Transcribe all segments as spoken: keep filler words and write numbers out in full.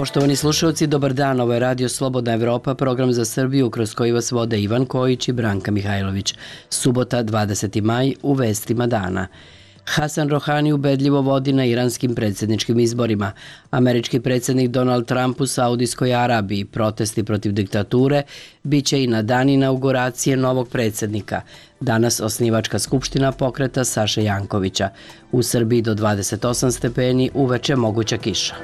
Poštovani slušalci, dobar dan. Ovo je Radio Slobodna Evropa, program za Srbiju kroz koji vas vode Ivan Kojić i Branka Mihajlović. Subota, dvadeseti maj, u vestima dana. Hasan Rohani ubedljivo vodi na iranskim predsjedničkim izborima. Američki predsjednik Donald Trump u Saudijskoj Arabiji, protesti protiv diktature, bit će i na dan inauguracije novog predsjednika. Danas osnivačka skupština pokreta Saše Jankovića. U Srbiji do dvadeset osam stepeni, uveče moguća kiša.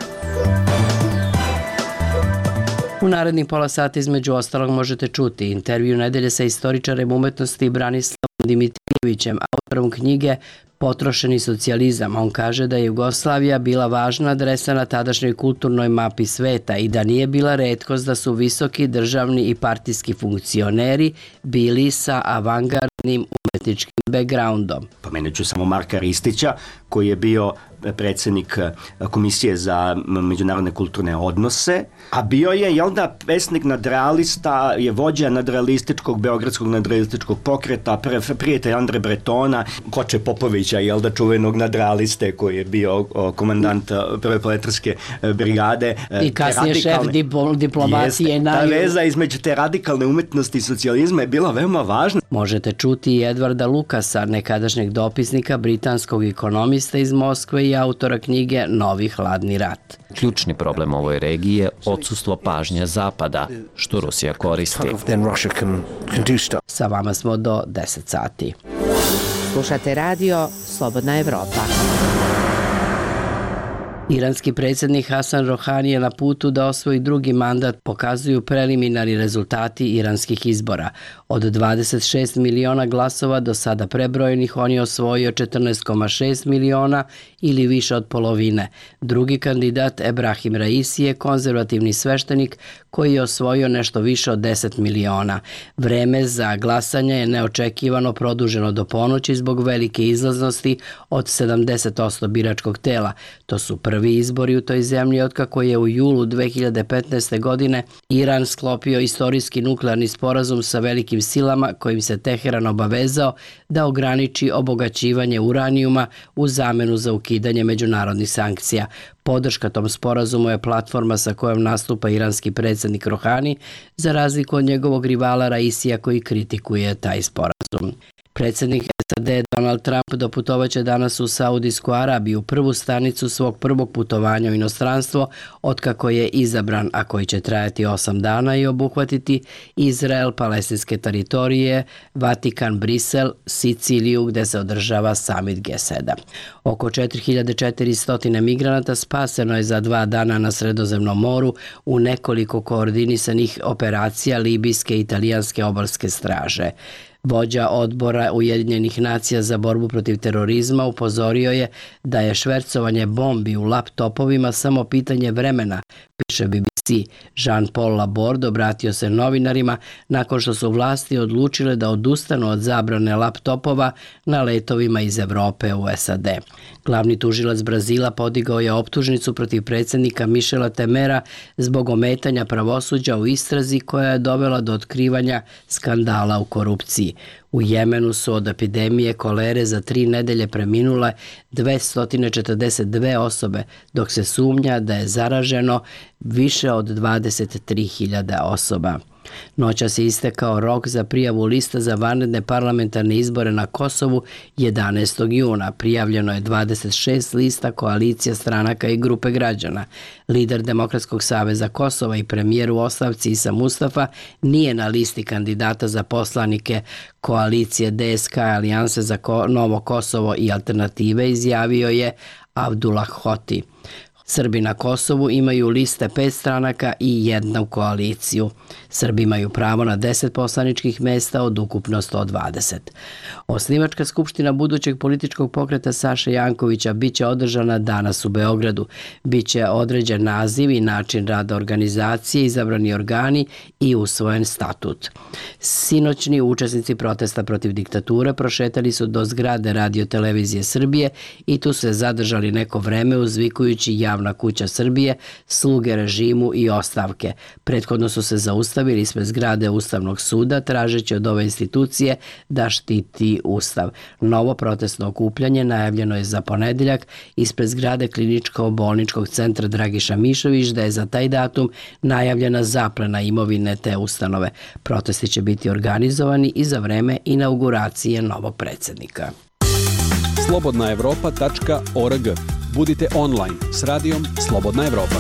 U narednih pola sata između ostalog možete čuti intervju nedelje sa istoričarem umetnosti Branislavom Dimitrijevićem, autorom knjige Potrošeni socijalizam. On kaže da je Jugoslavija bila važna adresa na tadašnjoj kulturnoj mapi sveta i da nije bila retkost da su visoki državni i partijski funkcioneri bili sa avangardnim umetničkim backgroundom. Pomenut ću samo Marka Ristića, koji je bio predsjednik Komisije za međunarodne kulturne odnose, a bio je, jel da, pesnik nadrealista, je vođa nadrealističkog, beogradskog nadrealističkog pokreta, prijatelj Andre Bretona, Koče Popovića, jel da, čuvenog nadrealiste koji je bio komandant prve proletarske brigade. I kasnije šef diplomacije. Ta veza između te radikalne umetnosti i socijalizma je bila veoma važna. Možete čuti i Edvarda Lukasa, nekadašnjeg dopisnika, britanskog ekonomista iz Moskve i autora knjige Novi hladni rat. Ključni problem ovoj regiji je odsustvo pažnje Zapada, što Rusija koristi. Sa vama smo do deset sati. Slušate radio Slobodna Evropa. Iranski predsjednik Hasan Rohani je na putu da osvoji drugi mandat, pokazuju preliminarni rezultati iranskih izbora. Od dvadeset šest miliona glasova do sada prebrojenih, on je osvojio četrnaest zarez šest miliona ili više od polovine. Drugi kandidat, Ebrahim Raisi, je konzervativni sveštenik koji je osvojio nešto više od deset miliona. Vreme za glasanje je neočekivano produženo do ponoći zbog velike izlaznosti od sedamdeset posto biračkog tela. To su prvi izbori u toj zemlji otkako je u julu dve hiljade petnaeste. godine Iran sklopio istorijski nuklearni sporazum sa velikim silama kojim se Teheran obavezao da ograniči obogaćivanje uranijuma u zamenu za ukidanje međunarodnih sankcija. Podrška tom sporazumu je platforma sa kojom nastupa iranski predsjednik Rohani, za razliku od njegovog rivala Raisija koji kritikuje taj sporazum. Predsjednik S A D Donald Trump doputovaće danas u Saudijsku Arabiju, prvu stanicu svog prvog putovanja u inostranstvo otkako je izabran, a koji će trajati osam dana i obuhvatiti Izrael, palestinske teritorije, Vatikan, Brisel, Siciliju gde se održava samit G sedam. Oko četiri hiljade četiristo migranata spaseno je za dva dana na Sredozemnom moru u nekoliko koordinisanih operacija libijske i italijanske obalske straže. Vođa odbora Ujedinjenih nacija za borbu protiv terorizma upozorio je da je švercovanje bombi u laptopovima samo pitanje vremena, piše B B C. Jean-Paul Laborde obratio se novinarima nakon što su vlasti odlučile da odustanu od zabrane laptopova na letovima iz Evrope u S A D. Glavni tužilac Brazila podigao je optužnicu protiv predsjednika Michela Temera zbog ometanja pravosuđa u istrazi koja je dovela do otkrivanja skandala u korupciji. U Jemenu su od epidemije kolere za tri nedelje preminule dvesta četrdeset dve osobe, dok se sumnja da je zaraženo više od dvadeset tri hiljade osoba. Noćas je istekao rok za prijavu lista za vanredne parlamentarne izbore na Kosovu jedanaestog juna. Prijavljeno je dvadeset šest lista koalicija stranaka i grupe građana. Lider Demokratskog saveza Kosova i premijer u ostavci Isa Mustafa nije na listi kandidata za poslanike koalicije D S K, Alijanse za Novo Kosovo i Alternative, izjavio je Abdullah Hoti. Srbi na Kosovu imaju liste pet stranaka i jednu koaliciju. Srbi imaju pravo na deset poslaničkih mesta od ukupno sto dvadeset. Osnivačka skupština budućeg političkog pokreta Saše Jankovića biće održana danas u Beogradu. Biće određen naziv i način rada organizacije, izabrani organi i usvojen statut. Sinoćni učesnici protesta protiv diktature prošetali su do zgrade Radio televizije Srbije i tu se zadržali neko vreme uzvikujući javno Pravna kuća Srbije, Sluge režimu i ostavke. Prethodno su se zaustavili ispred zgrade Ustavnog suda tražeći od ove institucije da štiti Ustav. Novo protestno okupljanje najavljeno je za ponedeljak ispred zgrade Kliničko-bolničkog centra Dragiša Mišović, da je za taj datum najavljena zaplena imovine te ustanove. Protesti će biti organizovani i za vreme inauguracije novog predsjednika. slobodna evropa tačka org. Budite online s radijom Slobodna Evropa.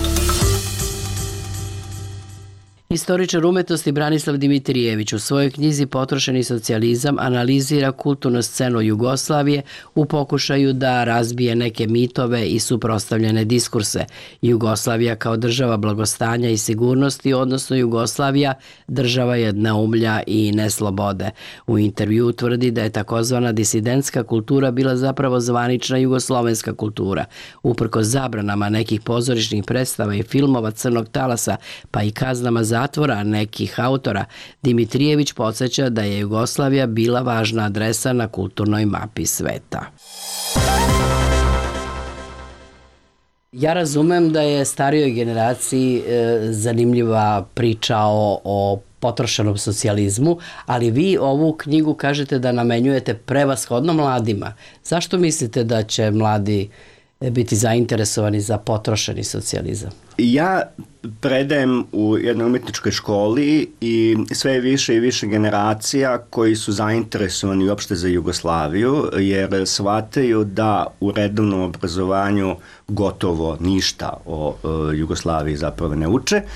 Istoričar umetnosti Branislav Dimitrijević u svojoj knjizi Potrošeni socijalizam analizira kulturnu scenu Jugoslavije u pokušaju da razbije neke mitove i suprotstavljene diskurse. Jugoslavija kao država blagostanja i sigurnosti, odnosno Jugoslavija država jednoumlja i neslobode. U intervju tvrdi da je takozvana disidentska kultura bila zapravo zvanična jugoslovenska kultura. Uprkos zabranama nekih pozorišnih predstava i filmova Crnog talasa, pa i kaznama za zatvora nekih autora, Dimitrijević podsjeća da je Jugoslavija bila važna adresa na kulturnoj mapi sveta. Ja razumem da je starijoj generaciji e, zanimljiva priča o, o potrošenom socijalizmu, ali vi ovu knjigu kažete da namenjujete prevashodno mladima. Zašto mislite da će mladi biti zainteresovani za potrošeni socijalizam? Ja predajem u jednoj umjetničkoj školi i sve više i više generacija koji su zainteresovani uopšte za Jugoslaviju, jer shvataju da u redovnom obrazovanju gotovo ništa o e, Jugoslaviji zapravo ne uče. E,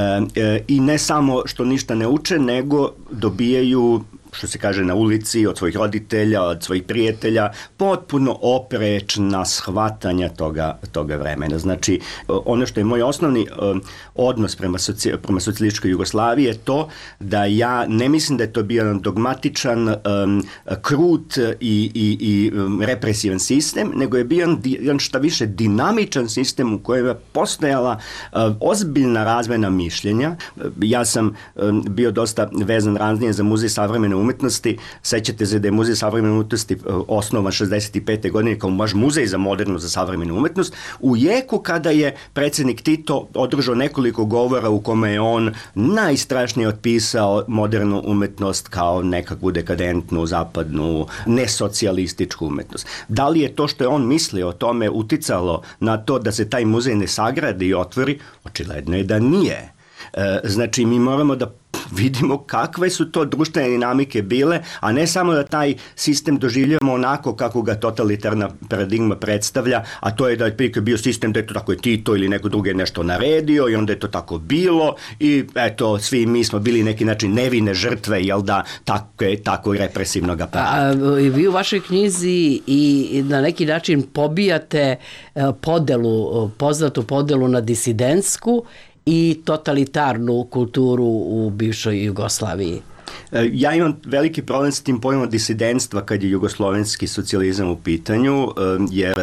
e, I ne samo što ništa ne uče, nego dobijaju, što se kaže, na ulici, od svojih roditelja, od svojih prijatelja, potpuno oprečna shvatanja toga, toga vremena. Znači, ono što je moj osnovni um, odnos prema, soci, prema socijalističkoj Jugoslaviji je to da ja ne mislim da je to bio jedan dogmatičan, um, krut i, i, i um, represivan sistem, nego je bio jedan šta više dinamičan sistem u kojem je postojala uh, ozbiljna razmena mišljenja. Ja sam um, bio dosta vezan ranije za Muzej savremene umetnosti. Sećate se da je Muzej savremene umetnosti osnovan šezdeset pete godine kao baš muzej za modernu, za savremenu umetnost, u jeku kada je predsjednik Tito održao nekoliko govora u kome je on najstrašnije otpisao modernu umetnost kao nekakvu dekadentnu, zapadnu, nesocijalističku umetnost. Da li je to što je on mislio o tome uticalo na to da se taj muzej ne sagradi i otvori? Očigledno je da nije. E, znači, mi moramo da vidimo kakve su to društvene dinamike bile, a ne samo da taj sistem doživljamo onako kako ga totalitarna paradigma predstavlja, a to je da je prije bio sistem da je to tako je Tito ili neko drugi nešto naredio i onda je to tako bilo i eto, svi mi smo bili neki način nevine žrtve, jel da, tako, tako represivnog aparata. A, vi u vašoj knjizi i na neki način pobijate podelu, poznatu podelu na disidentsku i totalitarnu kulturu u bivšoj Jugoslaviji. Ja imam veliki problem s tim pojmom disidentstva kad je jugoslovenski socijalizam u pitanju, jer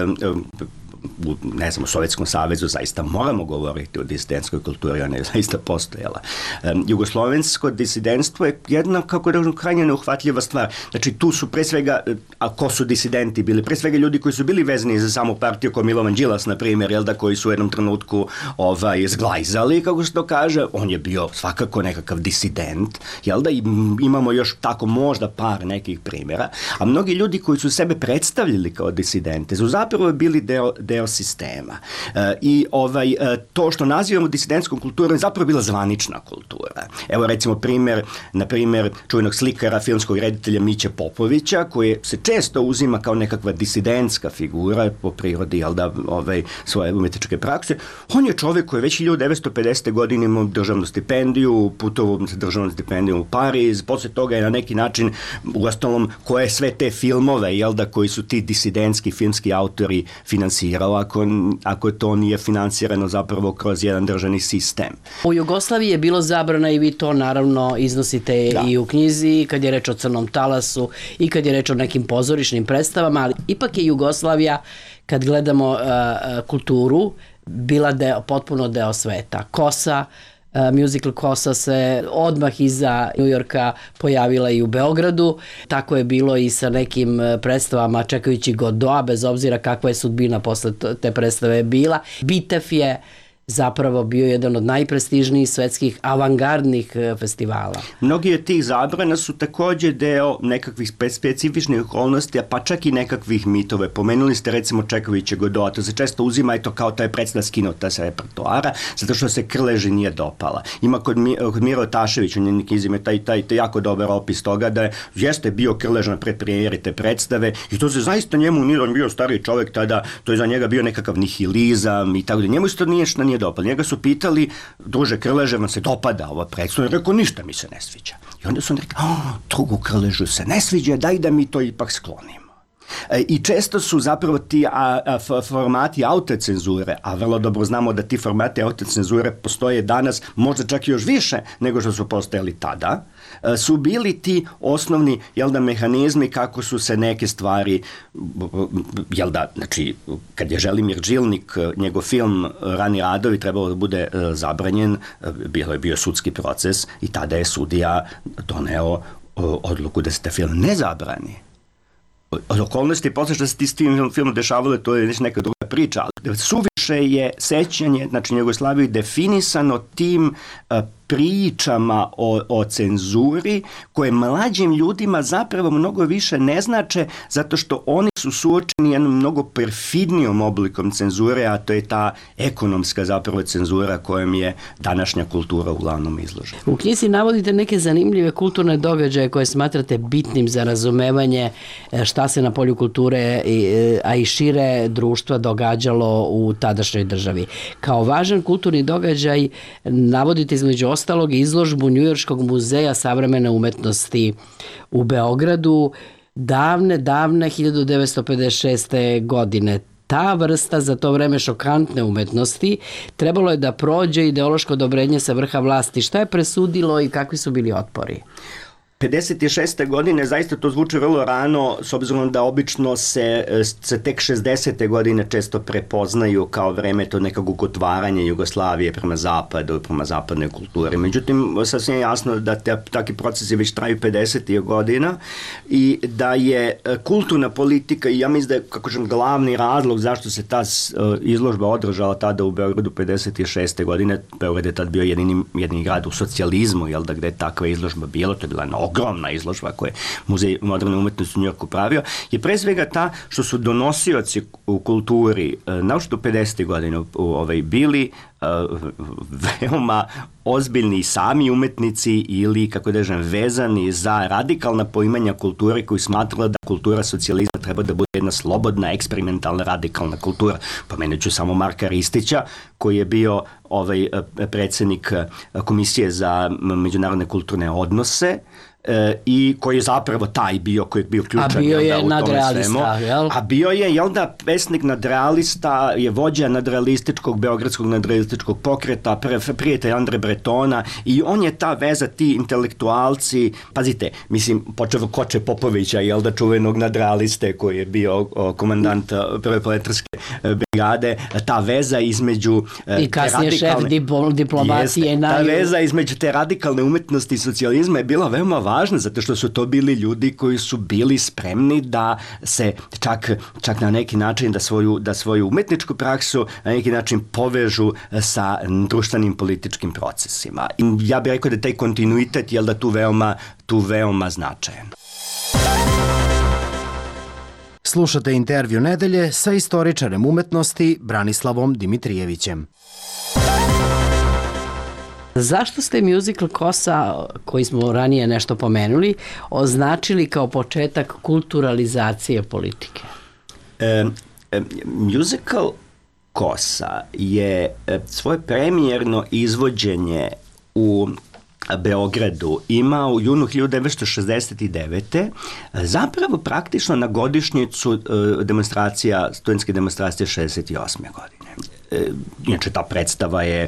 u, ne znam, u Sovjetskom savezu zaista moramo govoriti o disidentskoj kulturi, ona je zaista postojala. Um, jugoslovensko disidentstvo je jedna, kako da kažem, krajnje neuhvatljiva stvar. Znači, tu su pre svega, a ko su disidenti bili? Pre svega ljudi koji su bili vezani za samu partiju, kao Milovan Đilas, na primjer, jel da, koji su u jednom trenutku ovaj, zglajzali, kako se to kaže. On je bio svakako nekakav disident, jel da, i imamo još tako možda par nekih primjera, a mnogi ljudi koji su sebe predstavljali kao disidente su zapravo bili deo deo sistema. E, I ovaj, e, to što nazivamo disidentskom kulturom je zapravo bila zvanična kultura. Evo recimo primjer, na primjer, čuvenog slikara, filmskog reditelja Miće Popovića, koji se često uzima kao nekakva disidentska figura po prirodi, jel da, ovaj, svoje umjetničke prakse. On je čovjek koji je već hiljadu devetsto pedesete. godine imao državnu stipendiju, putovao sa državnom stipendijom u Pariz, posle toga je na neki način, u ostalom, koje sve te filmove, jel da, koji su ti disidentski filmski autori finansirali, Ako, ako to nije finansirano zapravo kroz jedan državni sistem. U Jugoslaviji je bilo zabrana i vi to naravno iznosite da. I u knjizi kad je reč o Crnom talasu i kad je reč o nekim pozorišnim predstavama, ali ipak je Jugoslavija, kad gledamo uh, kulturu, bila deo, potpuno deo sveta. Kosa, Musical Kosa se odmah iza Njujorka pojavila i u Beogradu. Tako je bilo i sa nekim predstavama čekajući Godoa, bez obzira kakva je sudbina posle te predstave bila. Bitev je zapravo bio jedan od najprestižnijih svetskih avangardnih festivala. Mnogi od tih zabrana su takođe deo nekakvih specifičnih okolnosti, pa čak i nekakvih mitove. Pomenuli ste recimo Čekavića Godoa, to se često uzima i to kao taj predstav skinuta sa repertoara, zato što se Krleži nije dopala. Ima kod, Mi, kod Miro Tašević, u njenih izime, taj, taj, taj jako dobar opis toga da je, jeste bio Krleža na predpremijeri te predstave i to se zaista njemu nije, on bio stariji čovek tada, to je za njega bio nekakav nihilizam i tako da njemu isto nije što nije dopala. Njega su pitali, druže Krleže, vam se dopada ova predstava? I rekao, ništa mi se ne sviđa. I onda su on rekao, drugu Krležu se ne sviđa, daj da mi to ipak sklonimo. E, I često su zapravo ti a, a, formati autocenzure, a vrlo dobro znamo da ti formati autocenzure postoje danas, možda čak i još više nego što su postojali tada, su bili ti osnovni, jel da, mehanizmi kako su se neke stvari, jel da, znači, kad je Želimir Džilnik, njegov film Rani radovi trebalo da bude zabranjen, bilo je bio sudski proces i tada je sudija doneo odluku da se taj film ne zabrani. Od okolnosti, posle što se ti s tim filmom dešavalo, to je neka druga priča, ali suviše je sećanje, znači Jugoslaviju definisano tim uh, pričama o, o cenzuri koje mlađim ljudima zapravo mnogo više ne znače zato što oni su suočeni jednom mnogo perfidnijom oblikom cenzure, a to je ta ekonomska zapravo cenzura kojom je današnja kultura uglavnom izložena. U knjizi navodite neke zanimljive kulturne događaje koje smatrate bitnim za razumevanje šta se na polju kulture, a i šire društva događalo u tadašnjoj državi. Kao važan kulturni događaj navodite između ostalog izložbu Njujorškog muzeja savremene umetnosti u Beogradu davne, davne hiljadu devetsto pedeset šeste. godine. Ta vrsta za to vreme šokantne umetnosti trebalo je da prođe ideološko odobrenje sa vrha vlasti. Šta je presudilo i kakvi su bili otpori? pedeset šeste. godine, zaista to zvuči vrlo rano, s obzirom da obično se, se tek šezdesete. godine često prepoznaju kao vreme to nekog otvaranja Jugoslavije prema zapadu, prema zapadnoj kulturi. Međutim, sasvim je jasno da te, takvi procesi već traju pedesetih godina i da je kulturna politika, i ja mislim da je, kako žem, glavni razlog zašto se ta izložba održala tada u Beogradu pedeset šeste. godine, Beograd je tad bio jedini, jedini grad u socijalizmu, jel da, gde je takva izložba bila, to je bila na ogromna izložba koje je Muzej moderne umetnosti u Njujorku pravio, je pre svega ta što su donosioci u kulturi, naočito pedesetih. godina, ovaj, bili uh, veoma ozbiljni sami umetnici ili, kako da kažem, vezani za radikalna poimanja kulture koji smatrala da kultura socijalizma treba da bude jedna slobodna, eksperimentalna, radikalna kultura. Pomenut ću samo Marka Ristića, koji je bio ovaj, predsednik Komisije za međunarodne kulturne odnose, E, i koji je zapravo taj bio koji je bio ključan. A bio je da, nadrealista, jel? A bio je, jel da, pesnik nadrealista, je vođa nadrealističkog, beogradskog nadrealističkog pokreta, pre, prijatelj Andre Bretona i on je ta veza, ti intelektualci, pazite, mislim, počeo Koče Popovića, jel da, čuvenog nadrealiste koji je bio o, komandant prve proletarske brigade, ta veza između i kasnije šef diplomacije. Jeste, ta veza između te radikalne umetnosti i socijalizma je bila veoma važno, zato što su to bili ljudi koji su bili spremni da se čak, čak na neki način da svoju, da svoju umetničku praksu na neki način povežu sa društvenim političkim procesima. I ja bih rekao da taj kontinuitet je da tu veoma, tu veoma značajan. Slušate intervju nedelje sa istoričarem umetnosti Branislavom Dimitrijevićem. Zašto ste musical Kosa, koji smo ranije nešto pomenuli, označili kao početak kulturalizacije politike? E, e, musical Kosa je svoje premijerno izvođenje u Beogradu imao u junu hiljadu devetsto šezdeset devete. zapravo praktično na godišnjicu demonstracija, studentske demonstracije šezdeset osme. godine. Inače, ta predstava je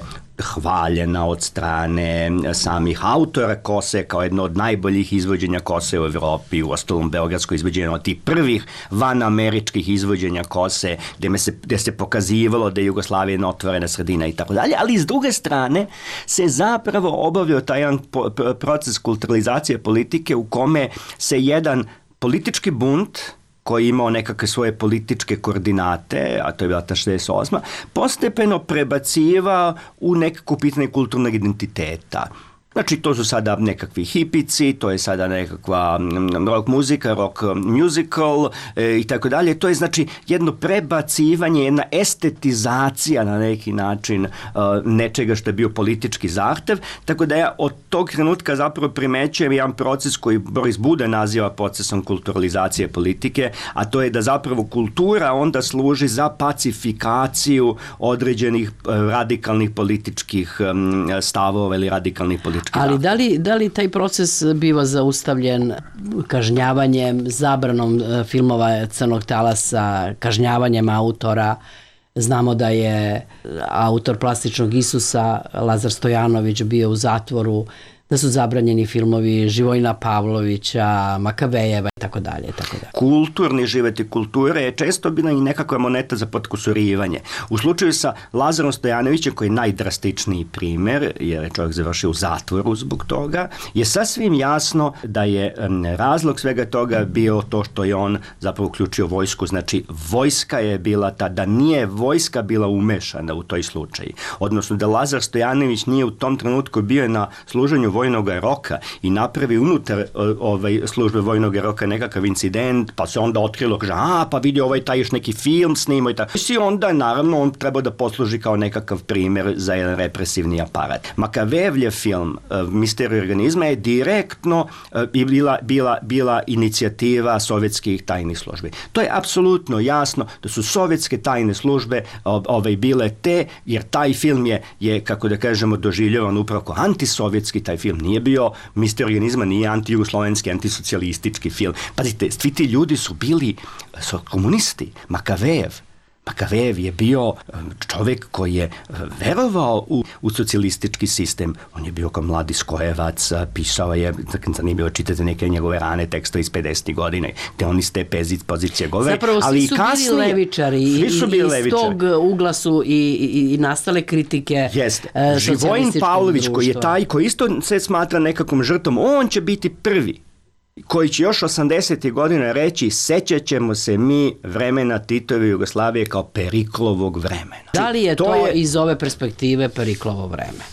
hvaljena od strane samih autora Kose kao jedno od najboljih izvođenja Kose u Evropi, u ostalom beogradsko izvođenje od tih prvih vanameričkih izvođenja Kose, gde se, gde se pokazivalo da je Jugoslavija jedna otvorena sredina i tako dalje, ali s druge strane se zapravo obavljao taj jedan proces kulturalizacije politike u kome se jedan politički bunt koji je imao nekakve svoje političke koordinate, a to je bila ta šezdeset osma, postepeno prebaciva u nekako pitanje kulturnog identiteta. Znači, to su sada nekakvi hipici, to je sada nekakva rock muzika, rock musical e, i tako dalje. To je znači jedno prebacivanje, jedna estetizacija na neki način uh, nečega što je bio politički zahtev. Tako da ja od tog trenutka zapravo primećujem jedan proces koji Boris Buda naziva procesom kulturalizacije politike, a to je da zapravo kultura onda služi za pacifikaciju određenih uh, radikalnih političkih um, stavova ili radikalnih političkih. Ali da li, da li taj proces biva zaustavljen kažnjavanjem, zabranom filmova Crnog talasa, kažnjavanjem autora? Znamo da je autor Plastičnog Isusa, Lazar Stojanović, bio u zatvoru, da su zabranjeni filmovi Živojina Pavlovića, Makavejeva i tako dalje, tako dalje. Kulturni život i kultura je često bila i nekakva moneta za potkusurivanje. U slučaju sa Lazarom Stojanovićem, koji je najdrastičniji primer, jer je čovjek završio u zatvoru zbog toga, je sasvim jasno da je razlog svega toga bio to što je on zapravo uključio vojsku. Znači, vojska je bila ta, da nije vojska bila umešana u toj slučaju. Odnosno, da Lazar Stojanović nije u tom trenutku bio na služenju vojnog roka i napravi unutar ovaj, službe vojnog roka nekakav incident, pa se onda otkrilo, kaže, a, pa vidi ovaj taj još neki film snimao i tako. I onda, naravno, on treba da posluži kao nekakav primer za jedan represivni aparat. Makavejevljev film Misterij organizma je direktno bila, bila, bila inicijativa sovjetskih tajnih službi. To je apsolutno jasno da su sovjetske tajne službe ovaj, bile te, jer taj film je, je kako da kažemo, doživljavan upravo kao antisovjetski. Taj film nije bio Misterij organizma, nije antijugoslovenski, antisocijalistički film. Pazite, svi ti ljudi su bili su komunisti. Makavejev. Makavejev je bio čovjek koji je verovao u, u socijalistički sistem. On je bio kao mladi skojevac, pisao je, zanimljivo čitati neke njegove rane tekstove iz pedesetih godina, gde on iz te pozicije govore. Zapravo svi ali su kasnije, bili levičari i iz tog ugla su i, i, i nastale kritike. Jeste. Živojin Pavlović, koji je taj, koji isto se smatra nekakvom žrtvom, on će biti prvi koji će još osamdesetih godina reći, sećat ćemo se mi vremena Titove Jugoslavije kao Periklovog vremena. Da li je to, to je... iz ove perspektive Periklovo vreme?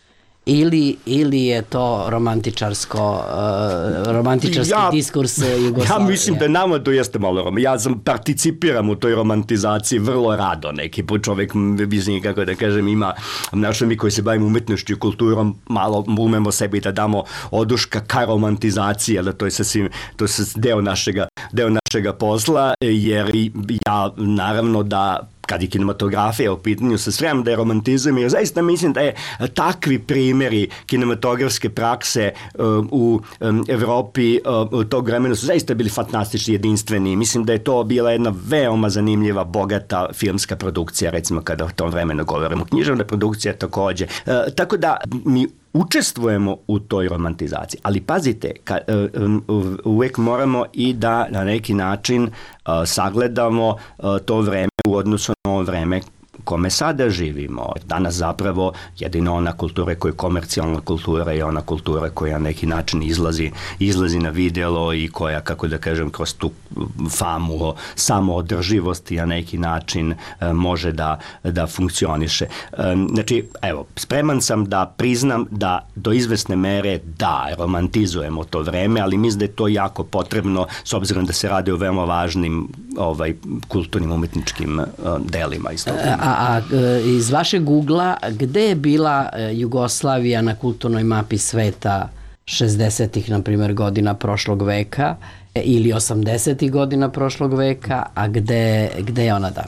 Ili, ili je to romantičarsko, uh, romantičarski ja, diskurs Jugoslavije? Ja mislim da nama to jeste malo rom. Ja sam participiram u toj romantizaciji vrlo rado. Neki put čovjek, mislim, kako da kažem, ima, našo mi koji se bavimo umetnošću i kulturom, malo umemo sebi da damo oduška ka romantizaciji, ali to je sasvim, to je deo našega, deo našega posla, jer ja naravno da kad je kinematografija u pitanju, se srem da je romantizam, jer zaista mislim da je takvi primjeri kinematografske prakse uh, u um, Evropi uh, tog vremena su zaista bili fantastični, jedinstveni. Mislim da je to bila jedna veoma zanimljiva, bogata filmska produkcija, recimo kada o tom vremenu govorimo. Književna produkcija takođe. Uh, tako da mi učestvujemo u toj romantizaciji. Ali pazite, ka, uh, uvek moramo i da na neki način uh, sagledamo uh, to vreme u odnosu na ovo vreme kome sada živimo. Danas zapravo jedino ona kultura koja je komercijalna kultura je ona kultura koja na neki način izlazi, izlazi na videlo i koja, kako da kažem, kroz tu famu o samoodrživosti na neki način e, može da, da funkcioniše. E, znači, evo, spreman sam da priznam da do izvesne mere da, romantizujemo to vreme, ali mislim da je to jako potrebno s obzirom da se radi o veoma važnim ovaj, kulturnim umetničkim uh, delima iz toga. A, a iz vašeg Googla, gde je bila Jugoslavija na kulturnoj mapi sveta šezdesetih, na primjer, godina prošlog veka ili osamdesetih godina prošlog veka, a gde, gde je ona danas?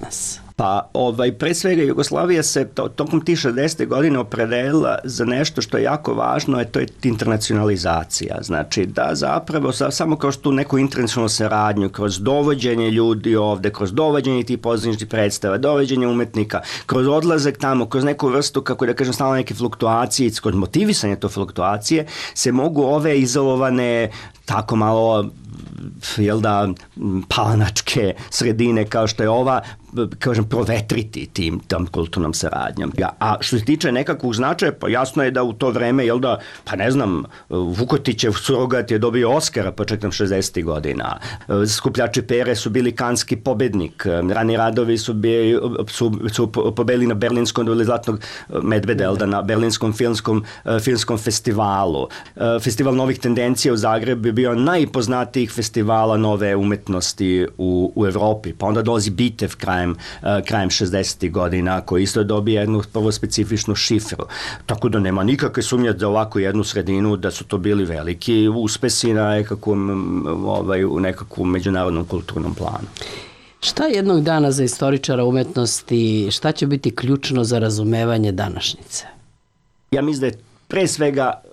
Pa ovaj, pre svega Jugoslavija se to, tokom tih šezdesetih godina opredelila za nešto što je jako važno, a to je internacionalizacija. Znači da zapravo samo kroz tu neku internacionalnu saradnju, kroz dovođenje ljudi ovde, kroz dovođenje tih pozorišnih predstava, dovođenje umetnika, kroz odlazak tamo, kroz neku vrstu, kako da kažem, stalno neke fluktuacije, kroz motivisanje to fluktuacije, se mogu ove izolovane, tako malo, jel da, palanačke sredine kao što je ova, kažem, provetriti tim, tom kulturnom saradnjom. A što se tiče nekakvog značaja, pa jasno je da u to vreme, jel da, pa ne znam, Vukotićev surogat je dobio Oskara početkom šezdesetih godina. Skupljači pere su bili kanski pobednik. Rani radovi su, bili, su, su pobedili na berlinskom ili Zlatnog medveda, jel da, na berlinskom filmskom, filmskom festivalu. Festival novih tendencija u Zagrebu je bio najpoznatijih festivala nove umetnosti u, u Evropi. Pa onda dolazi Bitev krajem krajem šezdesetih godina, koji isto dobije jednu prvo specifičnu šifru. Tako da nema nikakve sumnje za ovakvu jednu sredinu da su to bili veliki uspesi na nekakvom, ovaj, u nekakvom međunarodnom kulturnom planu. Šta jednog dana za istoričara umetnosti, šta će biti ključno za razumevanje današnjice? Ja mislim da je pre svega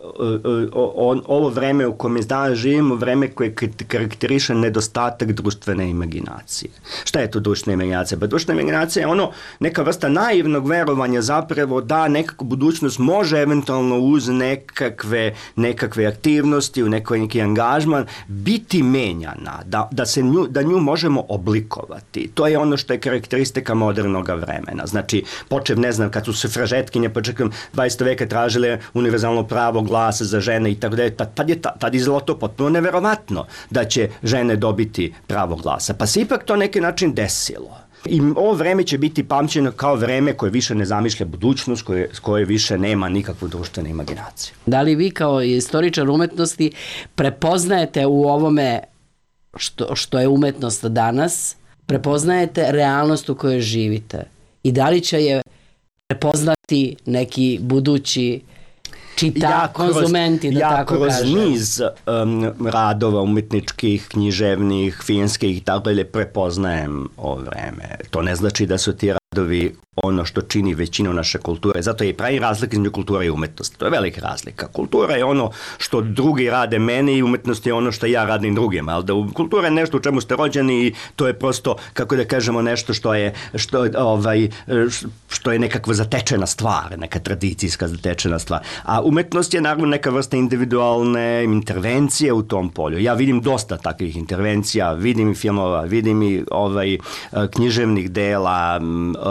ovo vreme u kojem danas živimo, vreme koje karakteriše nedostatak društvene imaginacije. Šta je to društvena imaginacija? Pa društvena imaginacija je ono neka vrsta naivnog verovanja zapravo da nekako budućnost može eventualno uz nekakve, nekakve aktivnosti, u nekoj neki angažman biti menjana, da, da, se nju, da nju možemo oblikovati. To je ono što je karakteristika modernog vremena. Znači, počev, ne znam, kad su se fražetkinje početkom dvadesetog veka tražile univerzalno pravo glasa za žene i tako da je, tad je tad izgledalo to potpuno neverovatno da će žene dobiti pravo glasa. Pa se ipak to na neki način desilo. I ovo vreme će biti pamćeno kao vreme koje više ne zamišlja budućnost, koje, koje više nema nikakvu društvenu imaginaciju. Da li vi kao istoričar umetnosti prepoznajete u ovome što, što je umetnost danas, prepoznajete realnost u kojoj živite? I da li će je prepoznati neki budući čita, ja konzumenti, da ja tako kažem. Ja kroz niz um, radova umetničkih, književnih, filmskih i tako dalje prepoznajem ovo vreme. To ne znači da su ti radovi ono što čini većinu naše kulture. Zato je i pravi razlika između kulture i umetnosti. To je velika razlika. Kultura je ono što drugi rade meni i umetnost je ono što ja radim drugima. Ali da kultura je nešto u čemu ste rođeni i to je prosto, kako da kažemo, nešto što je, što, ovaj, što je nekakva zatečena stvar, neka tradicijska zatečena stvar. A umetnost je naravno neka vrsta individualne intervencije u tom polju. Ja vidim dosta takvih intervencija, vidim i filmova, vidim i ovaj, književnih dela,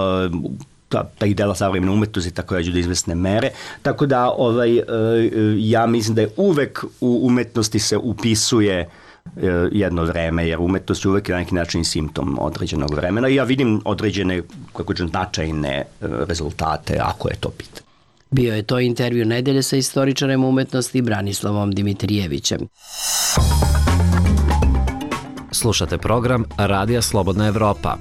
ta, ta dela savremene umetnosti takođe do izvesne mere, tako da ovaj, ja mislim da je uvek u umetnosti se upisuje jedno vreme, jer umetnost je uvek na neki način simptom određenog vremena i ja vidim određene, kako kažem, značajne rezultate, ako je to pitanje. Bio je to intervju nedelje sa istoričarem umetnosti Branislavom Dimitrijevićem. Slušate program Radija Slobodna Evropa.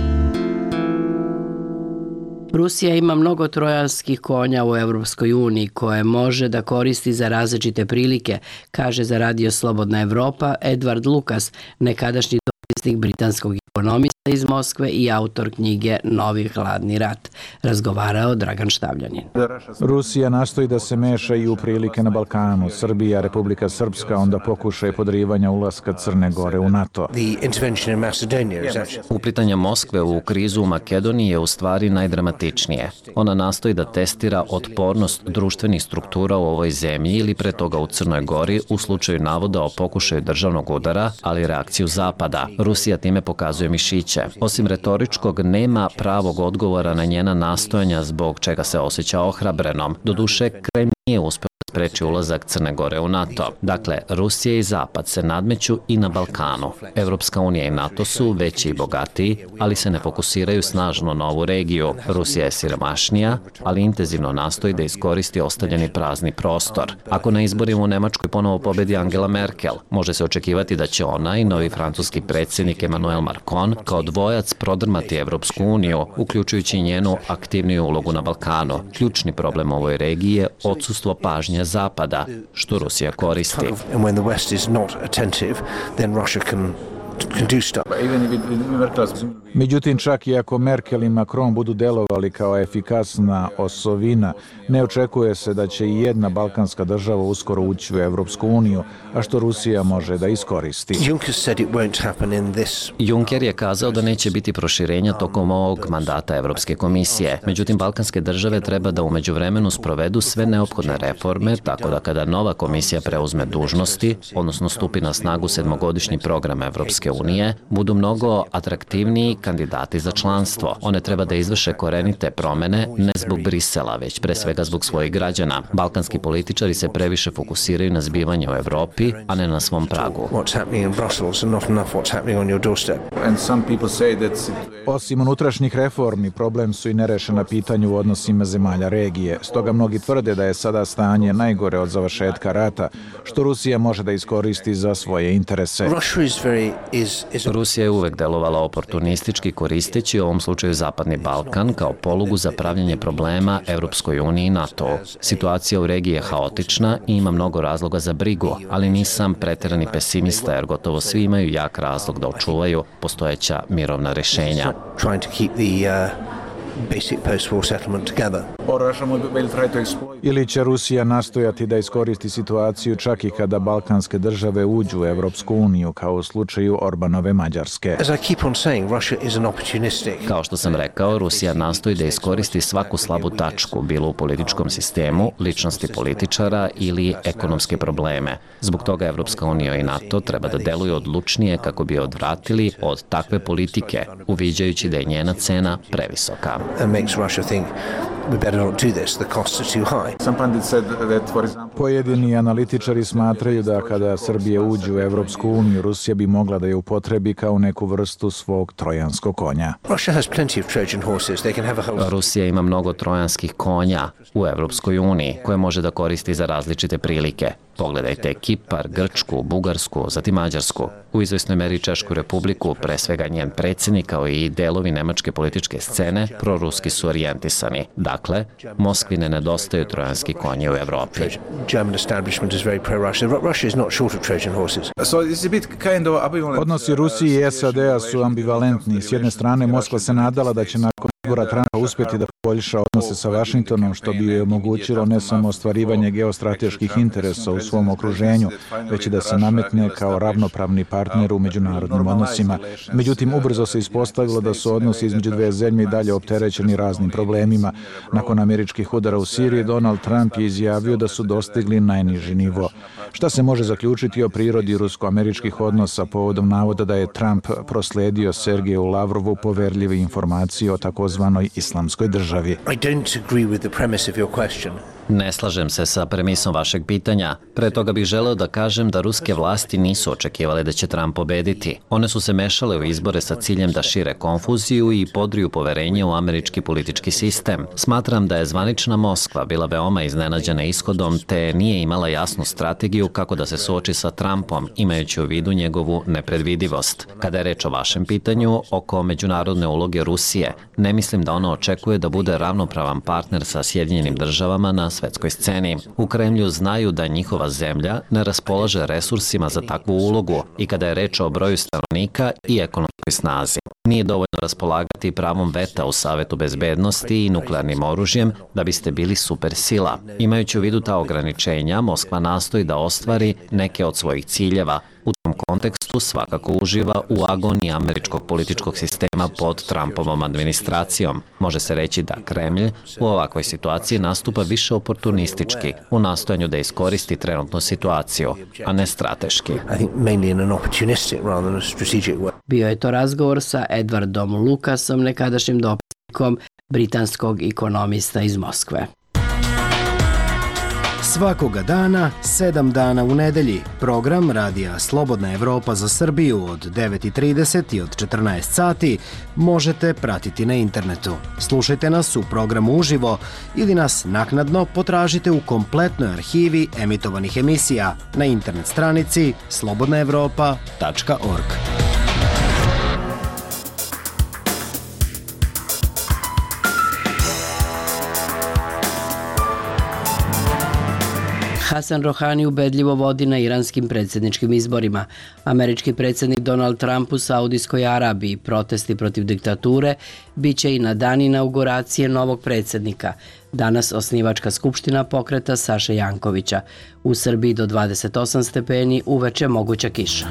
Rusija ima mnogo trojanskih konja u Evropskoj uniji koje može da koristi za različite prilike, kaže za Radio Slobodna Evropa Edward Lucas, nekadašnji dopisnik britanskog ekonomista iz Moskve i autor knjige Novi hladni rat. Razgovarao Dragan Štavljanin. Rusija nastoji da se meša i u prilike na Balkanu. Srbija, Republika Srpska, onda pokušaj podrivanja ulaska Crne Gore u NATO. Uplitanje Moskve u krizu u Makedoniji je u stvari najdramatičnije. Ona nastoji da testira otpornost društvenih struktura u ovoj zemlji ili pre toga u Crnoj Gori u slučaju navoda o pokušaju državnog udara, ali reakciju Zapada. Rusija time pokazuje mišiće. Osim retoričkog, nema pravog odgovora na njena nastojanja zbog čega se osjeća ohrabrenom. Doduše, Kremlj nije uspeo da spreči ulazak Crne Gore u NATO. Dakle, Rusija i Zapad se nadmeću i na Balkanu. Evropska unija i NATO su veći i bogatiji, ali se ne fokusiraju snažno na ovu regiju. Rusija je siromašnija, ali intenzivno nastoji da iskoristi ostavljeni prazni prostor. Ako na izborima u Nemačkoj ponovo pobedi Angela Merkel, može se očekivati da će ona i novi francuski predsjednik Emmanuel Macron kao dvojac prodrmati Evropsku uniju, uključujući njenu aktivniju ulogu na Balkanu. Ključni problem ovoj regiji je odsustvo pažnje Zapada, što Rusija koristi. Međutim, čak i ako Merkel i Macron budu delovali kao efikasna osovina, ne očekuje se da će i jedna balkanska država uskoro ući u Evropsku uniju, a što Rusija može da iskoristi. Juncker je kazao da neće biti proširenja tokom ovog mandata Evropske komisije. Međutim, balkanske države treba da u međuvremenu sprovedu sve neophodne reforme, tako da kada nova komisija preuzme dužnosti, odnosno stupi na snagu sedmogodišnji program Evropske unije, budu mnogo atraktivniji kandidati za članstvo. One treba da izvrše korenite promene ne zbog Brisela, već pre svega zbog svojih građana. Balkanski političari se previše fokusiraju na zbivanje u Evropi, a ne na svom pragu. Osim unutrašnjih reformi, problem su i nerešena pitanja u odnosima zemalja regije. Stoga mnogi tvrde da je sada stanje najgore od završetka rata, što Rusija može da iskoristi za svoje interese. Rusija je uvek delovala oportunistički, koristeći u ovom slučaju Zapadni Balkan kao polugu za pravljanje problema Evropskoj uniji i NATO. Situacija u regiji je haotična i ima mnogo razloga za brigu, ali nisam preterani pesimista jer gotovo svi imaju jak razlog da očuvaju postojeća mirovna rešenja. Ili će Rusija nastojati da iskoristi situaciju čak i kada balkanske države uđu u Evropsku uniju, kao u slučaju Orbanove Mađarske. Kao što sam rekao, Rusija nastoji da iskoristi svaku slabu tačku, bilo u političkom sistemu, ličnosti političara ili ekonomske probleme. Zbog toga Evropska unija i NATO treba da deluju odlučnije kako bi odvratili od takve politike, uviđajući da je njena cena previsoka. Pojedini analitičari smatraju da kada Srbija uđe u Evropsku uniju, Rusija bi mogla da je upotrebi kao neku vrstu svog trojanskog konja. Rusija ima mnogo trojanskih konja u Evropskoj uniji koje može da koristi za različite prilike. Pogledajte Kipar, Grčku, Bugarsku, zatim Mađarsku. U izvesnoj meri Češku republiku, pre svega njen predsjednik kao i delovi nemačke političke scene, proruski su orijentisani. Dakle, Moskvi ne nedostaju trojanski konji u Evropi. Odnosi Rusije i S A D-a su ambivalentni. S jedne strane, Moskva se nadala da će nakon izbora Trumpa uspjeti da poboljša odnose sa Vašingtonom, što bi joj omogućilo ne samo ostvarivanje geostrateških interesa u svom okruženju, već i da se nametne kao ravnopravni partner u međunarodnim odnosima. Međutim, ubrzo se ispostavilo da su odnosi između dve zemlje i dalje opterećeni raznim problemima. Nakon američkih udara u Siriji, Donald Trump je izjavio da su dostigli najniži nivo. Šta se može zaključiti o prirodi rusko-američkih odnosa povodom navoda da je Trump prosledio Sergeju Lavrovu poverljive informacije o takozvanoj islamskoj državi? Ne slažem se sa premisom vašeg pitanja. Pre toga bih želeo da kažem da ruske vlasti nisu očekivale da će Trump pobediti. One su se mešale u izbore sa ciljem da šire konfuziju i podriju poverenje u američki politički sistem. Smatram da je zvanična Moskva bila veoma iznenađena ishodom, te nije imala jasnu strategiju kako da se suoči sa Trumpom, imajući u vidu njegovu nepredvidivost. Kada je reč o vašem pitanju oko međunarodne uloge Rusije, ne mislim da ona očekuje da bude ravnopravan partner sa Sjedinjenim državama na svetskoj sceni. U Kremlju znaju da njihova zemlja ne raspolaže resursima za takvu ulogu i kada je reč o broju stanovnika i ekonomskoj snazi. Nije dovoljno raspolagati pravom veta u Savetu bezbednosti i nuklearnim oružjem da biste bili supersila. Imajući u vidu ta ograničenja, Moskva nastoji da ostvari neke od svojih ciljeva. U tom kontekstu svakako uživa u agoniji američkog političkog sistema pod Trumpovom administracijom. Može se reći da Kremlj u ovakvoj situaciji nastupa više oportunistički u nastojanju da iskoristi trenutnu situaciju, a ne strateški. Bio je to razgovor sa Edwardom Lucasom, nekadašnjim dopisnikom britanskog ekonomista iz Moskve. Svakoga dana, sedam dana u nedelji, program Radija Slobodna Evropa za Srbiju od devet i trideset i od četrnaest sati možete pratiti na internetu. Slušajte nas u programu uživo ili nas naknadno potražite u kompletnoj arhivi emitovanih emisija na internet stranici slobodna evropa tačka org. Hasan Rohani ubedljivo vodi na iranskim predsjedničkim izborima. Američki predsjednik Donald Trump u Saudijskoj Arabiji, protesti protiv diktature, bit će i na dan inauguracije novog predsjednika. Danas osnivačka skupština pokreta Saše Jankovića. U Srbiji do dvadeset osam stepeni, uveče moguća kiša.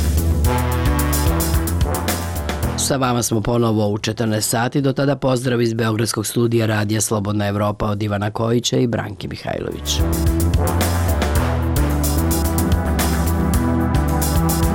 Sa vama smo ponovo u četrnaest sati, do tada pozdrav iz Beogradskog studija Radija Slobodna Evropa od Ivana Kojića i Branki Mihajlović.